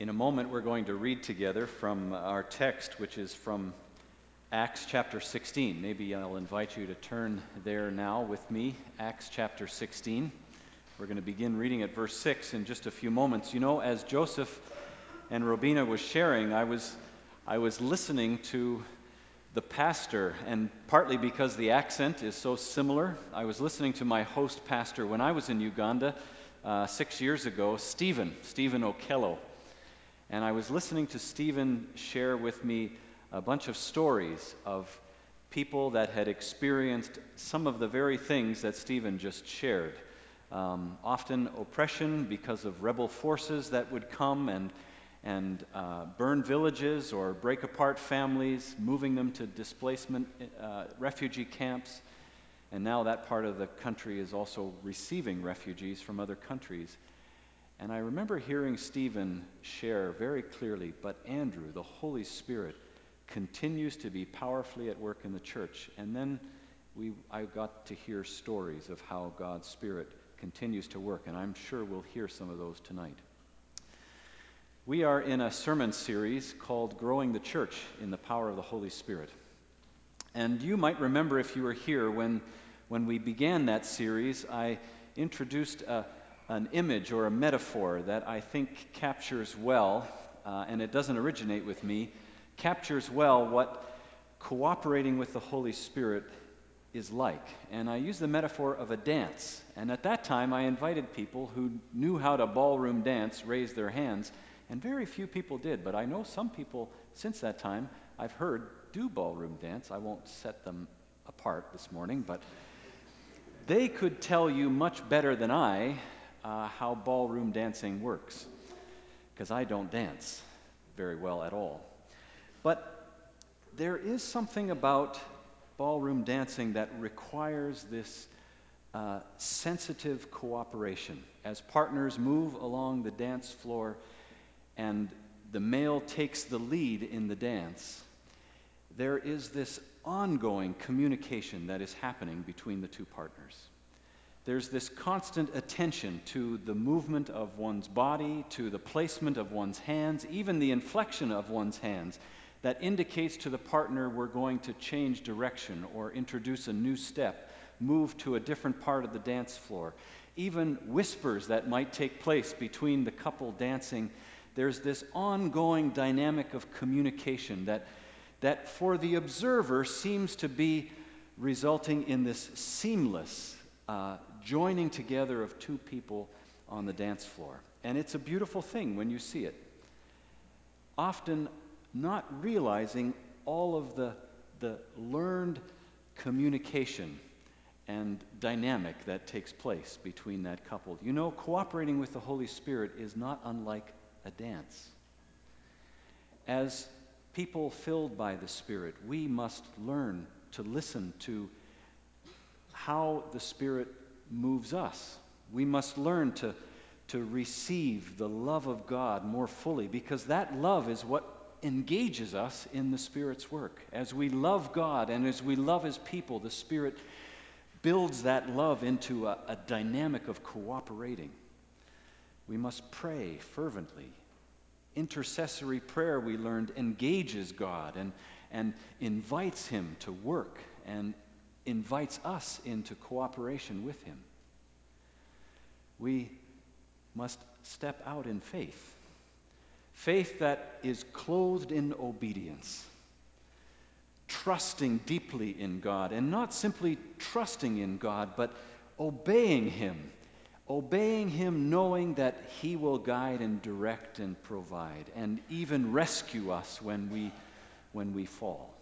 In a moment, we're going to read together from our text, which is from Acts chapter 16. Maybe I'll invite you to turn there now with me, Acts chapter 16. We're going to begin reading at verse 6 in just a few moments. You know, as Joseph and Robina was sharing, I was listening to the pastor, and partly because the accent is so similar, I was listening to my host pastor when I was in Uganda 6 years ago, Stephen Okello. And I was listening to Stephen share with me a bunch of stories of people that had experienced some of the very things that Stephen just shared. Often oppression because of rebel forces that would come and burn villages or break apart families, moving them to displacement refugee camps. And now that part of the country is also receiving refugees from other countries. And I remember hearing Stephen share very clearly, but Andrew, the Holy Spirit, continues to be powerfully at work in the church. And then I got to hear stories of how God's Spirit continues to work, and I'm sure we'll hear some of those tonight. We are in a sermon series called Growing the Church in the Power of the Holy Spirit. And you might remember, if you were here, when we began that series, I introduced an image or a metaphor that I think captures well, and it doesn't originate with me, captures well what cooperating with the Holy Spirit is like. And I use the metaphor of a dance. And at that time, I invited people who knew how to ballroom dance raise their hands, and very few people did. But I know some people since that time I've heard do ballroom dance. I won't set them apart this morning, but they could tell you much better than I how ballroom dancing works, because I don't dance very well at all. But there is something about ballroom dancing that requires this sensitive cooperation. As partners move along the dance floor and the male takes the lead in the dance, there is this ongoing communication that is happening between the two partners. There's this constant attention to the movement of one's body, to the placement of one's hands, even the inflection of one's hands, that indicates to the partner we're going to change direction or introduce a new step, move to a different part of the dance floor. Even whispers that might take place between the couple dancing. There's this ongoing dynamic of communication that for the observer seems to be resulting in this seamless joining together of two people on the dance floor. And it's a beautiful thing when you see it. Often not realizing all of the learned communication and dynamic that takes place between that couple. You know, cooperating with the Holy Spirit is not unlike a dance. As people filled by the Spirit, we must learn to listen to how the Spirit moves us. We must learn to receive the love of God more fully, because that love is what engages us in the Spirit's work. As we love God and as we love His people, the Spirit builds that love into a dynamic of cooperating. We must pray fervently. Intercessory prayer, we learned, engages God and invites Him to work and invites us into cooperation with Him. We must step out in faith. Faith that is clothed in obedience. Trusting deeply in God, and not simply trusting in God, but obeying Him. Obeying Him, knowing that He will guide and direct and provide, and even rescue us when we fall.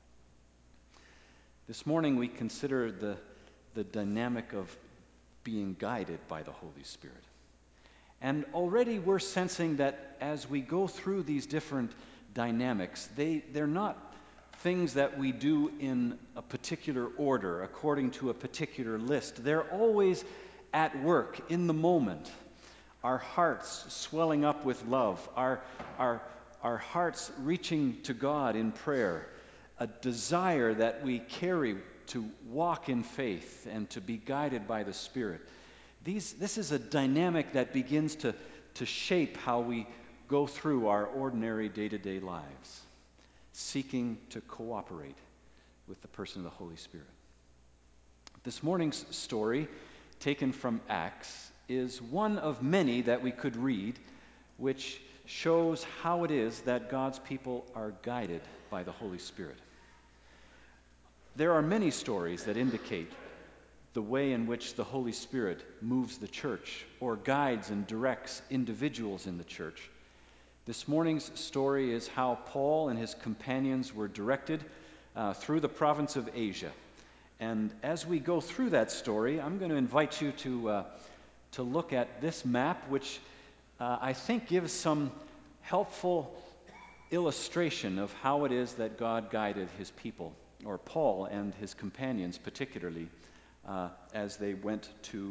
This morning we consider the dynamic of being guided by the Holy Spirit. And already we're sensing that as we go through these different dynamics, they're not things that we do in a particular order, according to a particular list. They're always at work in the moment. Our hearts swelling up with love, our hearts reaching to God in prayer, a desire that we carry to walk in faith and to be guided by the Spirit. This is a dynamic that begins to shape how we go through our ordinary day-to-day lives, seeking to cooperate with the person of the Holy Spirit. This morning's story, taken from Acts, is one of many that we could read, which shows how it is that God's people are guided by the Holy Spirit. There are many stories that indicate the way in which the Holy Spirit moves the church or guides and directs individuals in the church. This morning's story is how Paul and his companions were directed through the province of Asia. And as we go through that story, I'm going to invite you to look at this map, which I think gives some helpful illustration of how it is that God guided his people, or Paul and his companions particularly, as they went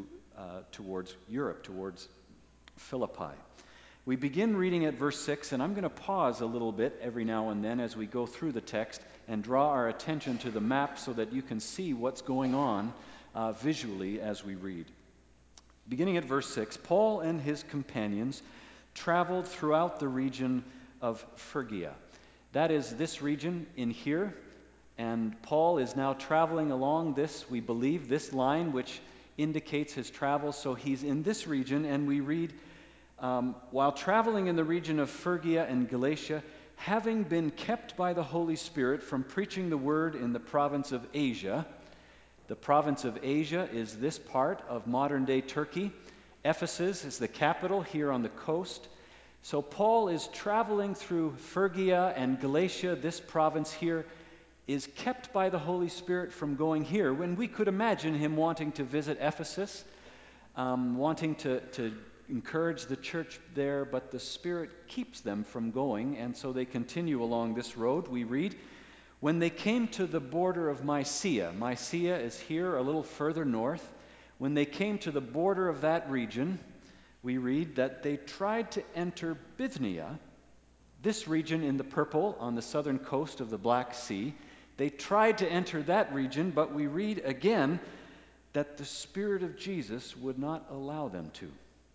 towards Europe, towards Philippi. We begin reading at verse 6, and I'm going to pause a little bit every now and then as we go through the text and draw our attention to the map so that you can see what's going on visually as we read. Beginning at verse 6, Paul and his companions traveled throughout the region of Phrygia. That is this region in here, and Paul is now traveling along this, we believe, this line which indicates his travels. So he's in this region, and we read, while traveling in the region of Phrygia and Galatia, having been kept by the Holy Spirit from preaching the word in the province of Asia. The province of Asia is this part of modern-day Turkey. Ephesus is the capital here on the coast. So Paul is traveling through Phrygia and Galatia. This province here is kept by the Holy Spirit from going here, when we could imagine him wanting to visit Ephesus, wanting to encourage the church there, but the Spirit keeps them from going, and so they continue along this road. We read, when they came to the border of Mysia, Mysia is here a little further north. When they came to the border of that region, we read that they tried to enter Bithynia, this region in the purple on the southern coast of the Black Sea. They tried to enter that region, but we read again that the Spirit of Jesus would not allow them to.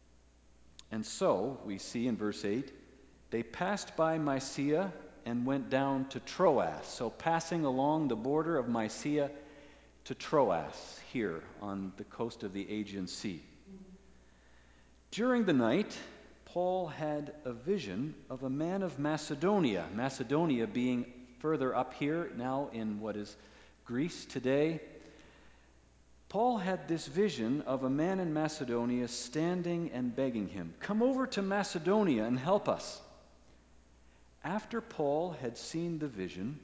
And so, we see in verse 8, they passed by Mysia and went down to Troas. So passing along the border of Mysia to Troas, here on the coast of the Aegean Sea. During the night, Paul had a vision of a man of Macedonia, Macedonia being further up here, now in what is Greece today. Paul had this vision of a man in Macedonia standing and begging him, "Come over to Macedonia and help us." After Paul had seen the vision,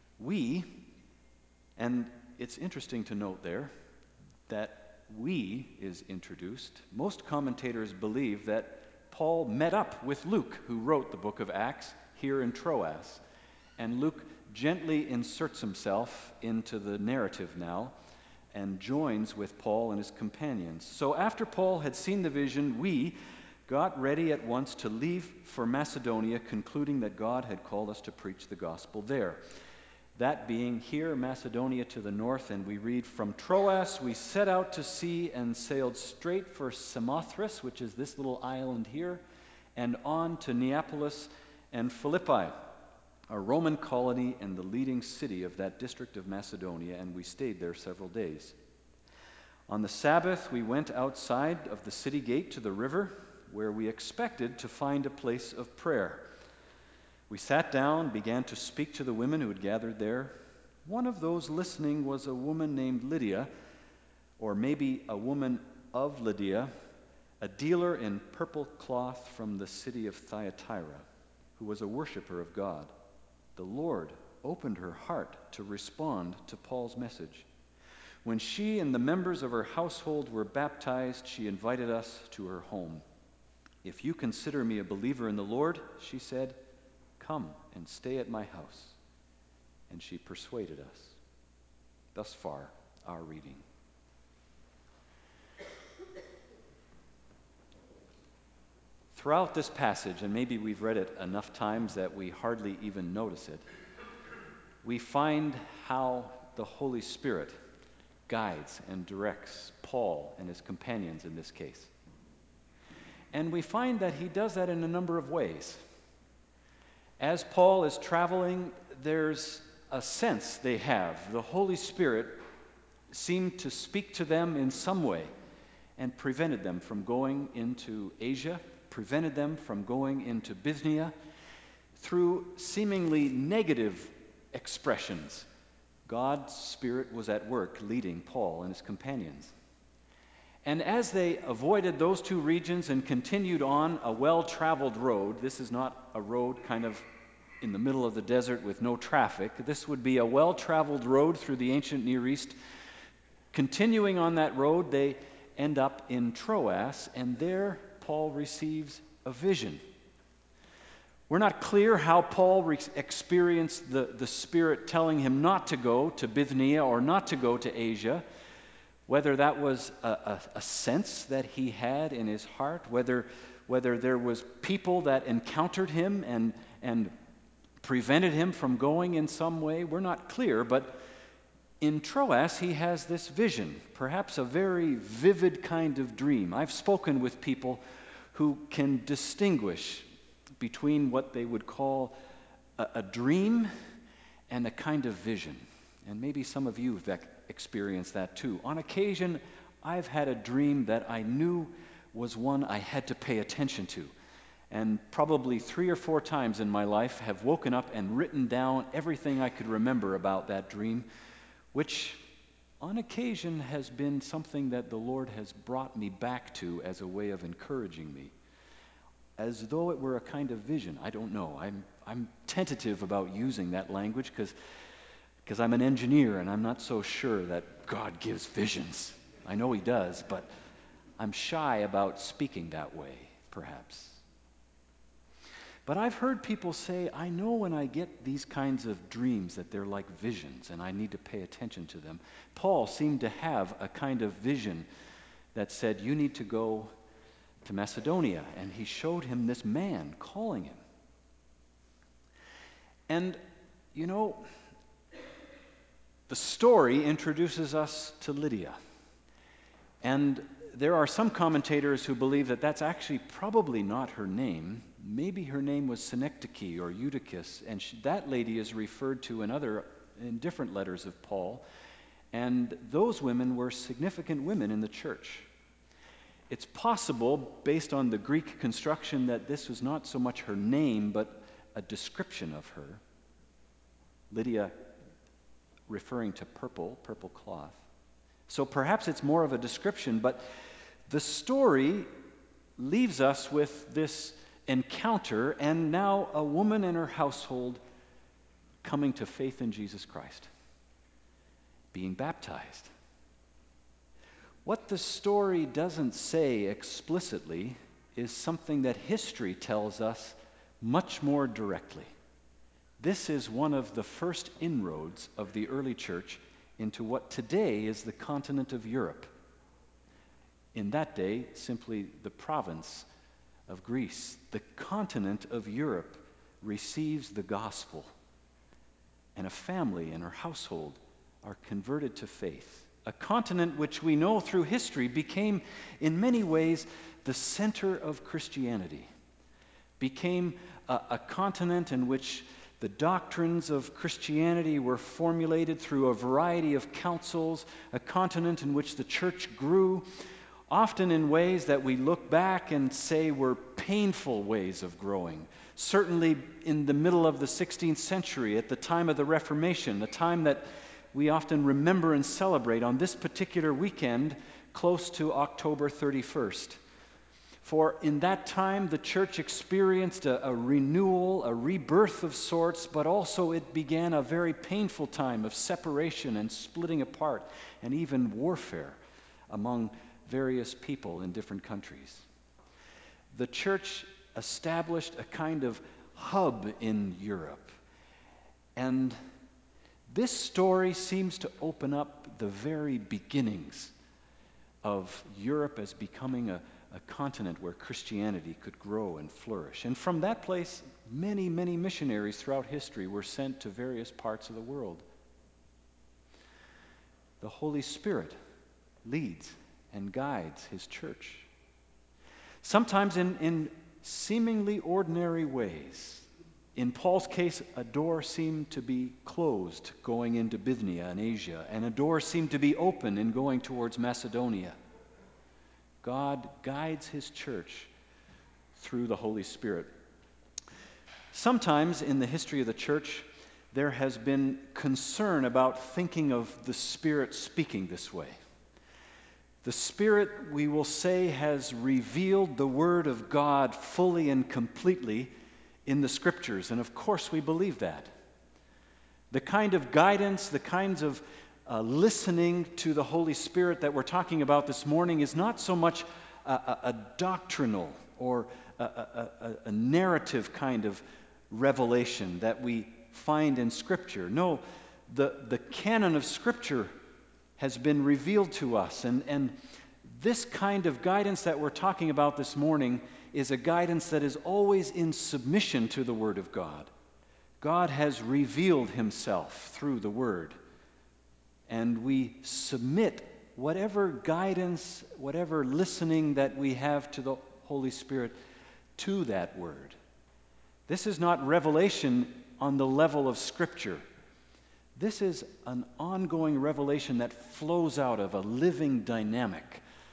and it's interesting to note there that "we" is introduced. Most commentators believe that Paul met up with Luke, who wrote the book of Acts, here in Troas. And Luke gently inserts himself into the narrative now and joins with Paul and his companions. So after Paul had seen the vision, we got ready at once to leave for Macedonia, concluding that God had called us to preach the gospel there. That being here, Macedonia to the north, and we read, from Troas we set out to sea and sailed straight for Samothrace, which is this little island here, and on to Neapolis and Philippi, a Roman colony and the leading city of that district of Macedonia, and we stayed there several days. On the Sabbath, we went outside of the city gate to the river, where we expected to find a place of prayer. We sat down, began to speak to the women who had gathered there. One of those listening was a woman named Lydia, or maybe a woman of Lydia, a dealer in purple cloth from the city of Thyatira, who was a worshiper of God. The Lord opened her heart to respond to Paul's message. When she and the members of her household were baptized, she invited us to her home. "If you consider me a believer in the Lord," she said, "come and stay at my house." And she persuaded us. Thus far, our reading. Throughout this passage, and maybe we've read it enough times that we hardly even notice it, we find how the Holy Spirit guides and directs Paul and his companions in this case. And we find that he does that in a number of ways. As Paul is traveling, there's a sense they have. The Holy Spirit seemed to speak to them in some way and prevented them from going into Asia, prevented them from going into Bithynia through seemingly negative expressions. God's Spirit was at work leading Paul and his companions. And as they avoided those two regions and continued on a well-traveled road, this is not a road kind of in the middle of the desert with no traffic. This would be a well-traveled road through the ancient Near East. Continuing on that road, they end up in Troas, and there Paul receives a vision. We're not clear how Paul experienced the Spirit telling him not to go to Bithynia or not to go to Asia, whether that was a sense that he had in his heart, whether there was people that encountered him and prevented him from going in some way. We're not clear, but in Troas he has this vision, perhaps a very vivid kind of dream. I've spoken with people who can distinguish between what they would call a dream and a kind of vision. And maybe some of you have experienced that too. On occasion, I've had a dream that I knew was one I had to pay attention to. And probably 3 or 4 times in my life have woken up and written down everything I could remember about that dream, which on occasion has been something that the Lord has brought me back to as a way of encouraging me, as though it were a kind of vision. I don't know. I'm tentative about using that language because I'm an engineer and I'm not so sure that God gives visions. I know He does, but I'm shy about speaking that way, perhaps. But I've heard people say, I know when I get these kinds of dreams that they're like visions and I need to pay attention to them. Paul seemed to have a kind of vision that said, you need to go to Macedonia. And he showed him this man calling him. And, you know, the story introduces us to Lydia. And there are some commentators who believe that that's actually probably not her name. Maybe her name was Synecdoche or Eutychus, and that lady is referred to in different letters of Paul. And those women were significant women in the church. It's possible, based on the Greek construction, that this was not so much her name, but a description of her. Lydia referring to purple cloth. So perhaps it's more of a description, but the story leaves us with this encounter, and now a woman and her household coming to faith in Jesus Christ, being baptized. What the story doesn't say explicitly is something that history tells us much more directly. This is one of the first inroads of the early church into what today is the continent of Europe. In that day, simply the province of Greece. The continent of Europe receives the gospel, and a family and her household are converted to faith. A continent which we know through history became, in many ways, the center of Christianity. Became a continent in which the doctrines of Christianity were formulated through a variety of councils, a continent in which the church grew, often in ways that we look back and say were painful ways of growing. Certainly in the middle of the 16th century, at the time of the Reformation, the time that we often remember and celebrate on this particular weekend, close to October 31st. For in that time, the church experienced a renewal, a rebirth of sorts, but also it began a very painful time of separation and splitting apart, and even warfare among various people in different countries. The church established a kind of hub in Europe. And this story seems to open up the very beginnings of Europe as becoming a continent where Christianity could grow and flourish. And from that place, many, many missionaries throughout history were sent to various parts of the world. The Holy Spirit leads and guides His church. Sometimes in seemingly ordinary ways. In Paul's case, a door seemed to be closed going into Bithynia and Asia, and a door seemed to be open in going towards Macedonia. God guides his church through the Holy Spirit. Sometimes in the history of the church, there has been concern about thinking of the Spirit speaking this way. The Spirit, we will say, has revealed the Word of God fully and completely in the Scriptures, and of course we believe that. The kind of guidance, the kinds of listening to the Holy Spirit that we're talking about this morning is not so much a doctrinal or a narrative kind of revelation that we find in Scripture. No, the canon of Scripture has been revealed to us, and this kind of guidance that we're talking about this morning is a guidance that is always in submission to the Word of God. God has revealed himself through the Word, and we submit whatever guidance, whatever listening that we have to the Holy Spirit to that Word. This is not revelation on the level of Scripture. This is an ongoing revelation that flows out of a living dynamic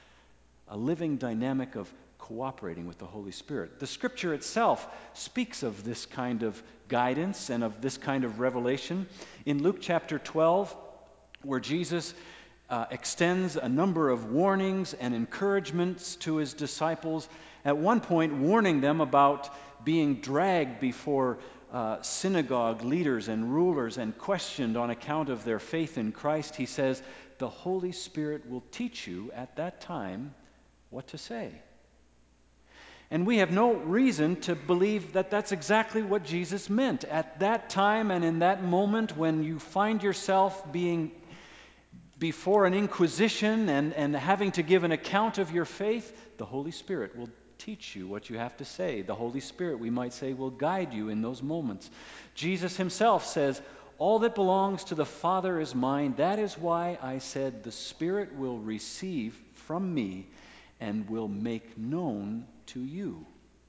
of cooperating with the Holy Spirit. The Scripture itself speaks of this kind of guidance and of this kind of revelation. In Luke chapter 12, where Jesus extends a number of warnings and encouragements to his disciples, at one point warning them about being dragged before synagogue leaders and rulers and questioned on account of their faith in Christ, he says, "The Holy Spirit will teach you at that time what to say." And we have no reason to believe that that's exactly what Jesus meant. At that time and in that moment when you find yourself being before an inquisition and having to give an account of your faith, the Holy Spirit will teach you what you have to say. The Holy Spirit, we might say, will guide you in those moments. Jesus himself says, "All that belongs to the Father is mine. That is why I said the Spirit will receive from me and will make known to you."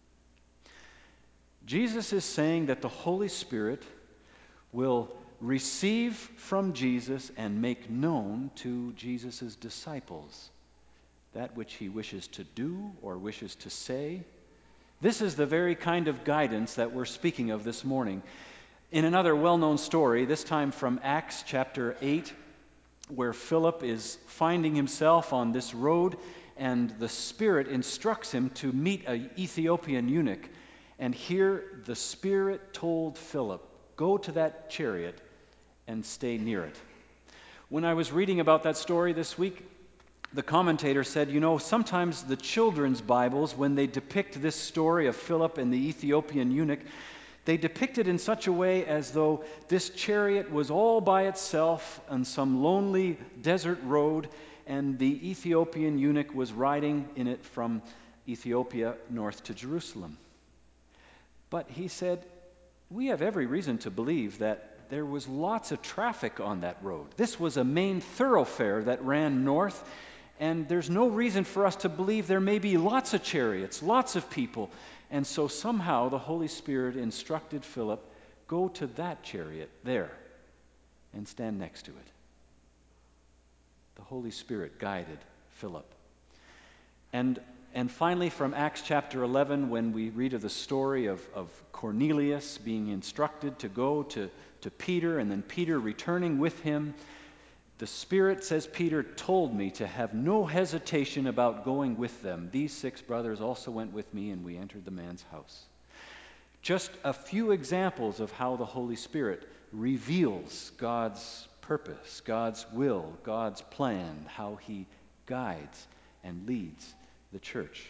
Jesus is saying that the Holy Spirit will receive from Jesus and make known to Jesus' disciples that which he wishes to do or wishes to say. This is the very kind of guidance that we're speaking of this morning. In another well-known story, this time from Acts chapter 8, where Philip is finding himself on this road, and the Spirit instructs him to meet an Ethiopian eunuch. And here the Spirit told Philip, "Go to that chariot and stay near it." When I was reading about that story this week, the commentator said, sometimes the children's Bibles, when they depict this story of Philip and the Ethiopian eunuch, they depict it in such a way as though this chariot was all by itself on some lonely desert road, and the Ethiopian eunuch was riding in it from Ethiopia north to Jerusalem. But he said, we have every reason to believe that there was lots of traffic on that road. This was a main thoroughfare that ran north, and there's no reason for us to believe there may be lots of chariots, lots of people. And so somehow the Holy Spirit instructed Philip, "Go to that chariot there and stand next to it." The Holy Spirit guided Philip. And finally, from Acts chapter 11, when we read of the story of Cornelius being instructed to go to Peter, and then Peter returning with him, the Spirit, says Peter, told me to have no hesitation about going with them. These 6 brothers also went with me, and we entered the man's house. Just a few examples of how the Holy Spirit reveals God's purpose, God's will, God's plan, how he guides and leads the church.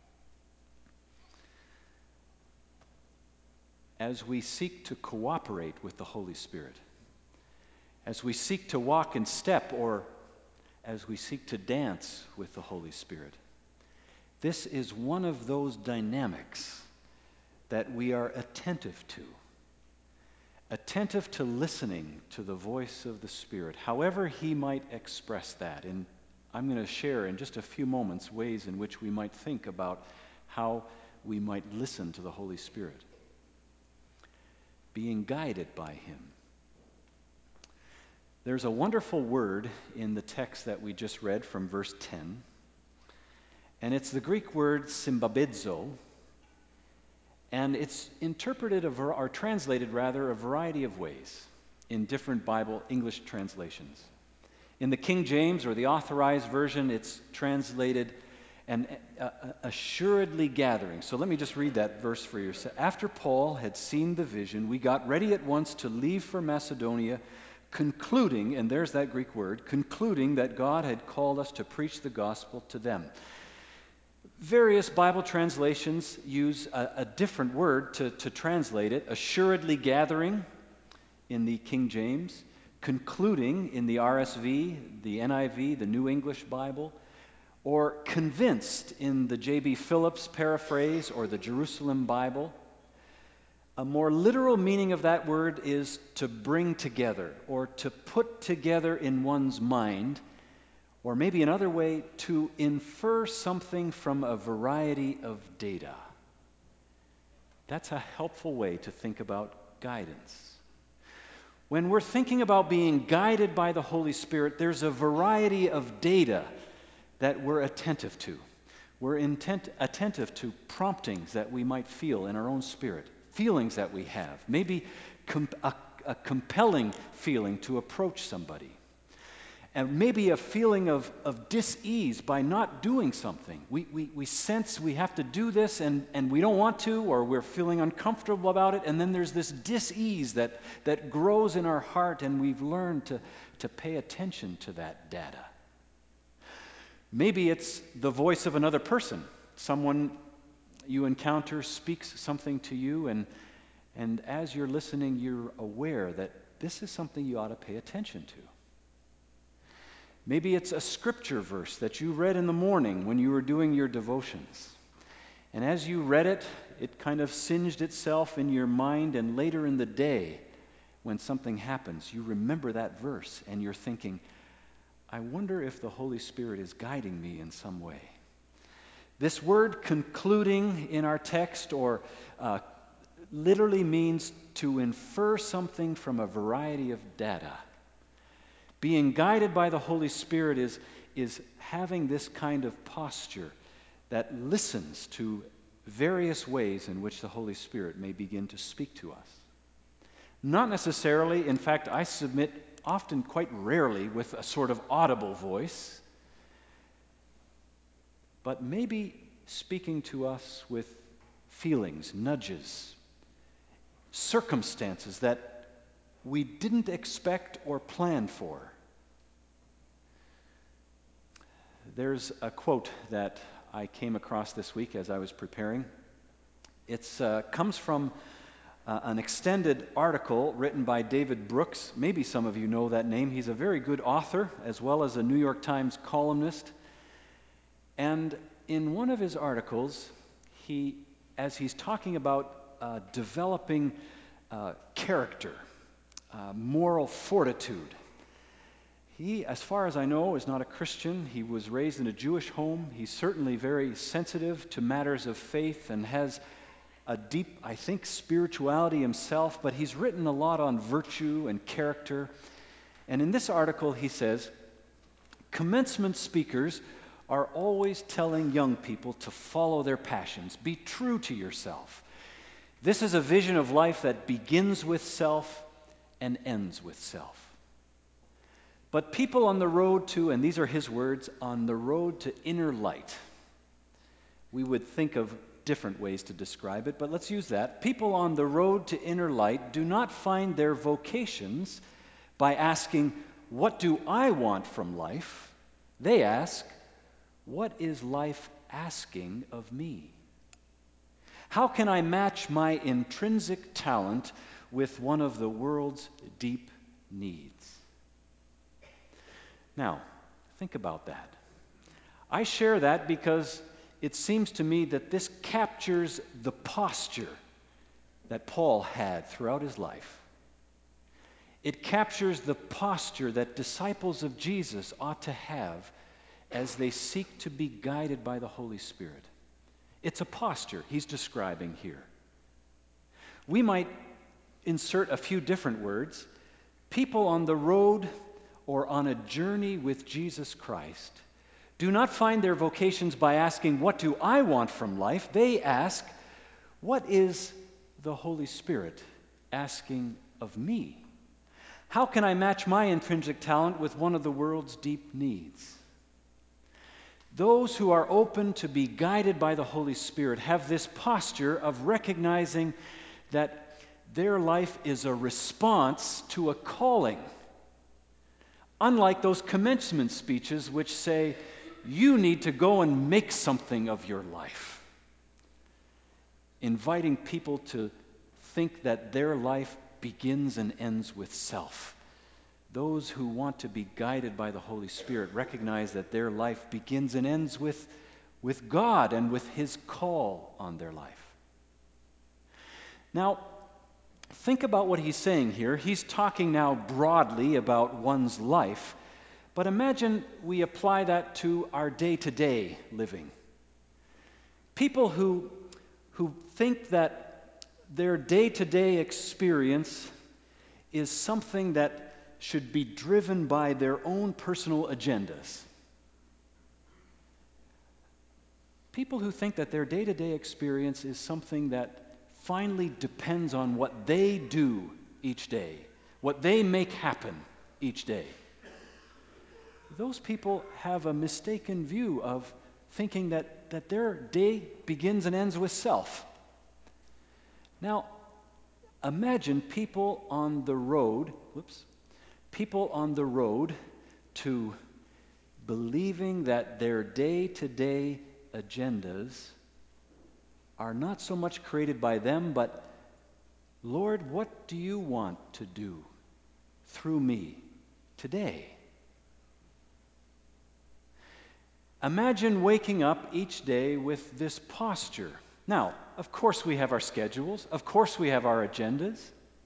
As we seek to cooperate with the Holy Spirit, as we seek to walk in step, or as we seek to dance with the Holy Spirit, this is one of those dynamics that we are attentive to listening to the voice of the Spirit, however he might express that. And I'm going to share in just a few moments ways in which we might think about how we might listen to the Holy Spirit. being guided by Him. There's a wonderful word in the text that we just read from verse 10, and it's the Greek word symbabidzo, and it's interpreted or translated rather a variety of ways in different Bible English translations. In the King James or the Authorized Version, it's translated an assuredly gathering. So let me just read that verse for you. After Paul had seen the vision, we got ready at once to leave for Macedonia, concluding, and there's that Greek word, concluding that God had called us to preach the gospel to them. Various Bible translations use a different word to translate it. Assuredly gathering in the King James, concluding in the RSV, the NIV, the New English Bible, or convinced in the J.B. Phillips paraphrase or the Jerusalem Bible. A more literal meaning of that word is to bring together or to put together in one's mind, or maybe another way, to infer something from a variety of data. That's a helpful way to think about guidance. When we're thinking about being guided by the Holy Spirit, there's a variety of data that we're attentive to. We're attentive to promptings that we might feel in our own spirit, feelings that we have, maybe a compelling feeling to approach somebody, and maybe a feeling of dis-ease by not doing something. We sense we have to do this and we don't want to, or we're feeling uncomfortable about it, and then there's this dis-ease that grows in our heart, and we've learned to pay attention to that data. Maybe it's the voice of another person. Someone you encounter speaks something to you, and as you're listening, you're aware that this is something you ought to pay attention to. Maybe it's a scripture verse that you read in the morning when you were doing your devotions. And as you read it, it kind of singed itself in your mind, and later in the day, when something happens, you remember that verse and you're thinking, I wonder if the Holy Spirit is guiding me in some way. This word concluding in our text or literally means to infer something from a variety of data. Being guided by the Holy Spirit is having this kind of posture that listens to various ways in which the Holy Spirit may begin to speak to us. Not necessarily, in fact, I submit often quite rarely with a sort of audible voice, but maybe speaking to us with feelings, nudges, circumstances that we didn't expect or plan for. There's a quote that I came across this week as I was preparing. It comes from an extended article written by David Brooks. Maybe some of you know that name. He's a very good author as well as a New York Times columnist. And in one of his articles, as he's talking about developing character, moral fortitude, he, as far as I know, is not a Christian. He was raised in a Jewish home. He's certainly very sensitive to matters of faith and has a deep, I think, spirituality himself, but he's written a lot on virtue and character. And in this article, he says, commencement speakers are always telling young people to follow their passions. Be true to yourself. This is a vision of life that begins with self and ends with self. But people on the road to, and these are his words, on the road to inner light. We would think of different ways to describe it, but let's use that. People on the road to inner light do not find their vocations by asking, what do I want from life? They ask, what is life asking of me? How can I match my intrinsic talent with one of the world's deep needs? Now, think about that. I share that because it seems to me that this captures the posture that Paul had throughout his life. It captures the posture that disciples of Jesus ought to have as they seek to be guided by the Holy Spirit. It's a posture he's describing here. We might insert a few different words, people on the road or on a journey with Jesus Christ do not find their vocations by asking, "What do I want from life?" They ask, "What is the Holy Spirit asking of me? How can I match my intrinsic talent with one of the world's deep needs?" Those who are open to be guided by the Holy Spirit have this posture of recognizing that their life is a response to a calling. Unlike those commencement speeches which say, "You need to go and make something of your life," inviting people to think that their life begins and ends with self. Those who want to be guided by the Holy Spirit recognize that their life begins and ends with God and with His call on their life. Now, think about what he's saying here. He's talking now broadly about one's life, but imagine we apply that to our day-to-day living. People who think that their day-to-day experience is something that should be driven by their own personal agendas. People who think that their day-to-day experience is something that finally depends on what they do each day, what they make happen each day. Those people have a mistaken view of thinking that their day begins and ends with self. Now, imagine people on the road to believing that their day-to-day agendas are not so much created by them, but, "Lord, what do you want to do through me today?" Imagine waking up each day with this posture. Now, of course we have our schedules, of course we have our agendas,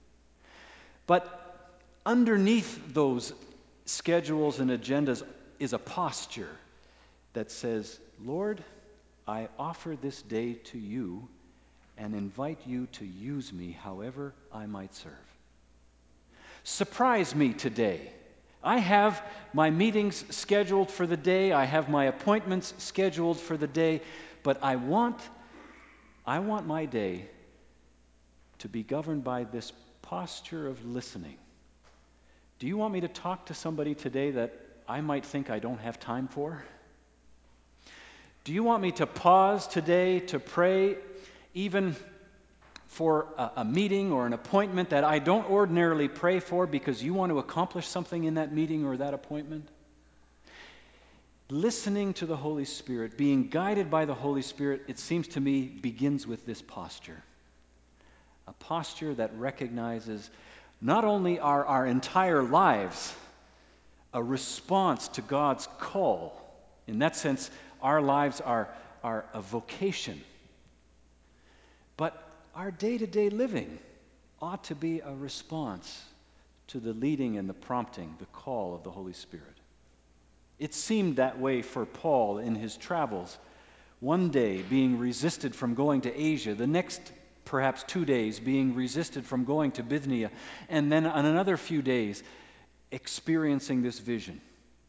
but underneath those schedules and agendas is a posture that says, "Lord, I offer this day to you and invite you to use me however I might serve. Surprise me today. I have my meetings scheduled for the day, I have my appointments scheduled for the day, but I want my day to be governed by this posture of listening. Do you want me to talk to somebody today that I might think I don't have time for? Do you want me to pause today to pray, even for a meeting or an appointment that I don't ordinarily pray for because you want to accomplish something in that meeting or that appointment?" Listening to the Holy Spirit, being guided by the Holy Spirit, it seems to me, begins with this posture. A posture that recognizes not only are our entire lives a response to God's call. In that sense, our lives are a vocation. But our day-to-day living ought to be a response to the leading and the prompting, the call of the Holy Spirit. It seemed that way for Paul in his travels. One day being resisted from going to Asia, the next perhaps 2 days being resisted from going to Bithynia, and then on another few days experiencing this vision.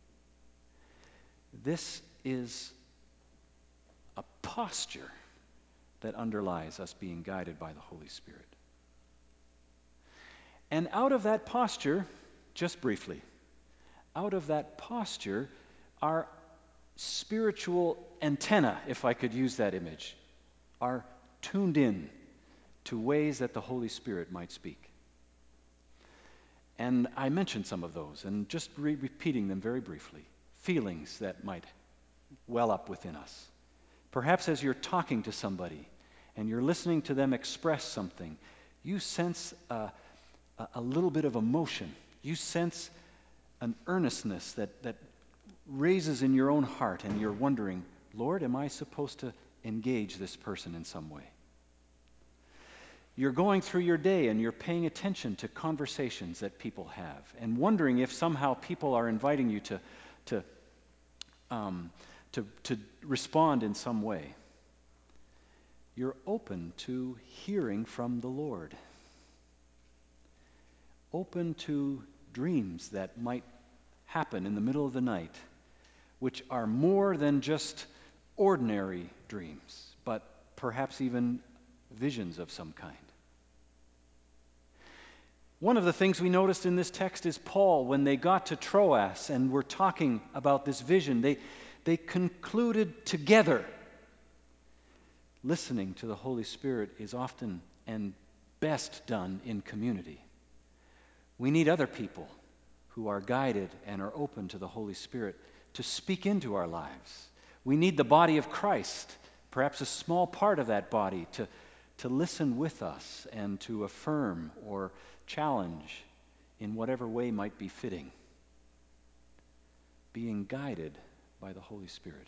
This is a posture that underlies us being guided by the Holy Spirit. And out of that posture, just briefly, out of that posture, our spiritual antenna, if I could use that image, are tuned in to ways that the Holy Spirit might speak. And I mentioned some of those, and just repeating them very briefly. Feelings that might well up within us. Perhaps as you're talking to somebody and you're listening to them express something, you sense a little bit of emotion. You sense an earnestness that raises in your own heart, and you're wondering, "Lord, am I supposed to engage this person in some way?" You're going through your day and you're paying attention to conversations that people have and wondering if somehow people are inviting you to respond in some way. You're open to hearing from the Lord. open to dreams that might happen in the middle of the night, which are more than just ordinary dreams, but perhaps even visions of some kind. One of the things we noticed in this text is Paul, when they got to Troas and were talking about this vision, they concluded together. Listening to the Holy Spirit is often and best done in community. We need other people who are guided and are open to the Holy Spirit to speak into our lives. We need the body of Christ, perhaps a small part of that body, to listen with us and to affirm or challenge in whatever way might be fitting. Being guided by the Holy Spirit.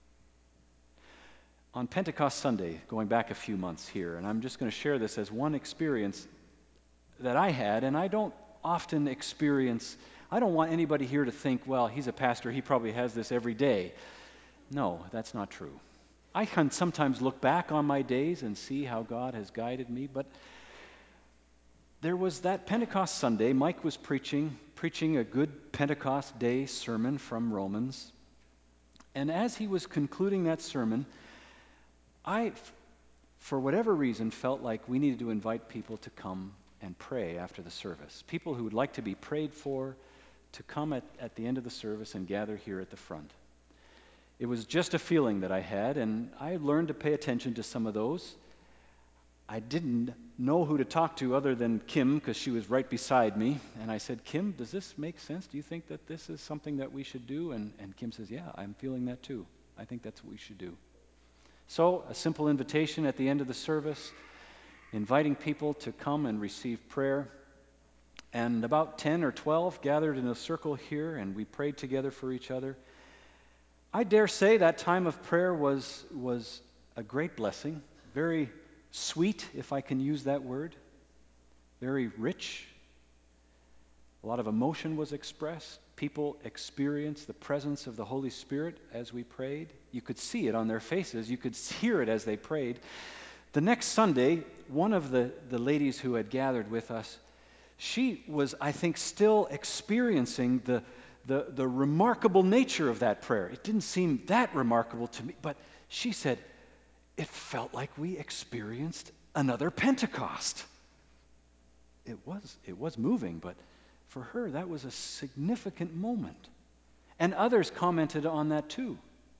On Pentecost Sunday, going back a few months here, and I'm just going to share this as one experience that I had, and I don't often experience, I don't want anybody here to think, well, he's a pastor, he probably has this every day. No, that's not true. I can sometimes look back on my days and see how God has guided me, but there was that Pentecost Sunday. Mike was preaching a good Pentecost Day sermon from Romans. And as he was concluding that sermon, I, for whatever reason, felt like we needed to invite people to come and pray after the service. People who would like to be prayed for to come at the end of the service and gather here at the front. It was just a feeling that I had, and I learned to pay attention to some of those. I didn't know who to talk to other than Kim, because she was right beside me. And I said, Kim, does this make sense? Do you think that this is something that we should do? And Kim says, yeah, I'm feeling that too. I think that's what we should do. So a simple invitation at the end of the service, inviting people to come and receive prayer. And about 10 or 12 gathered in a circle here, and we prayed together for each other. I dare say that time of prayer was a great blessing, very sweet, if I can use that word, very rich. A lot of emotion was expressed. People experienced the presence of the Holy Spirit as we prayed. You could see it on their faces. You could hear it as they prayed. The next Sunday, one of the ladies who had gathered with us, she was, I think, still experiencing the remarkable nature of that prayer. It didn't seem that remarkable to me, but she said, it felt like we experienced another Pentecost. It was moving, but for her, that was a significant moment. And others commented on that too.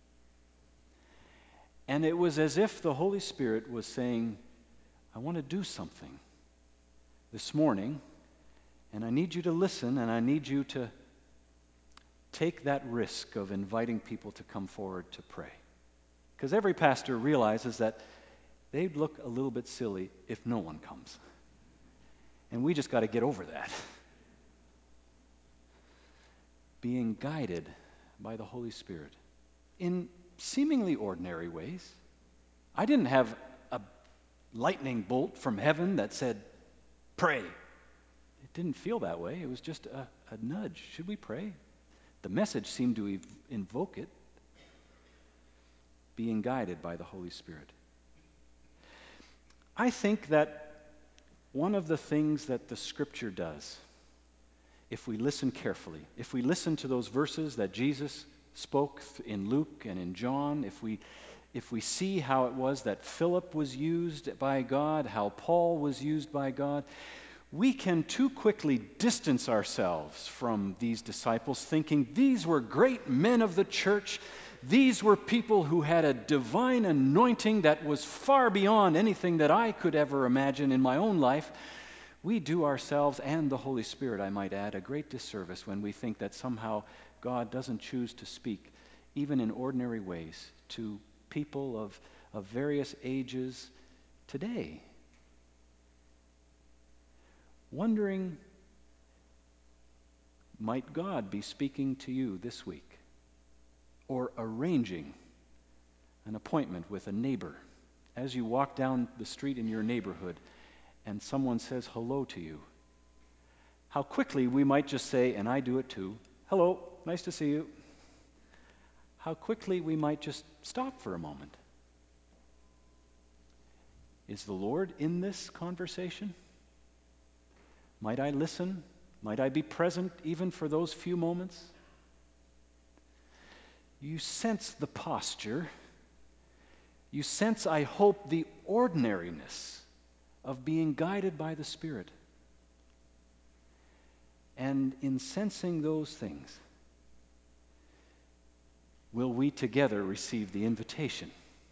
And it was as if the Holy Spirit was saying, I want to do something this morning, and I need you to listen, and I need you to take that risk of inviting people to come forward to pray. Because every pastor realizes that they'd look a little bit silly if no one comes. And we just got to get over that. Being guided by the Holy Spirit in seemingly ordinary ways. I didn't have a lightning bolt from heaven that said, pray. It didn't feel that way. It was just a nudge. Should we pray? The message seemed to invoke it. Being guided by the Holy Spirit. I think that one of the things that the Scripture does, if we listen carefully, if we listen to those verses that Jesus spoke in Luke and in John, if we see how it was that Philip was used by God, how Paul was used by God, we can too quickly distance ourselves from these disciples, thinking these were great men of the church. These were people who had a divine anointing that was far beyond anything that I could ever imagine in my own life. We do ourselves, and the Holy Spirit, I might add, a great disservice when we think that somehow God doesn't choose to speak, even in ordinary ways, to people of various ages today. Wondering, might God be speaking to you this week? Or arranging an appointment with a neighbor as you walk down the street in your neighborhood and someone says hello to you. How quickly we might just say, and I do it too, hello, nice to see you. How quickly we might just stop for a moment. Is the Lord in this conversation? Might I listen Might I be present even for those few moments? You sense the posture. You sense, I hope, the ordinariness of being guided by the Spirit. And in sensing those things, will we together receive the invitation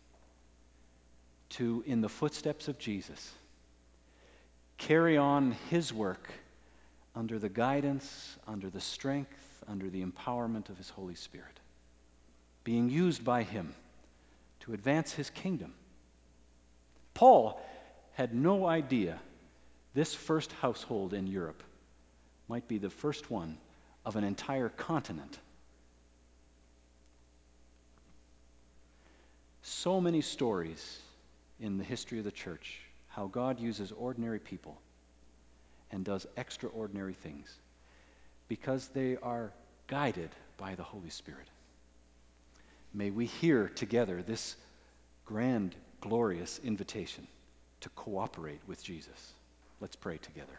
to, in the footsteps of Jesus, carry on his work under the guidance, under the strength, under the empowerment of his Holy Spirit, being used by him to advance his kingdom. Paul had no idea this first household in Europe might be the first one of an entire continent. So many stories in the history of the church, how God uses ordinary people and does extraordinary things because they are guided by the Holy Spirit. May we hear together this grand, glorious invitation to cooperate with Jesus. Let's pray together.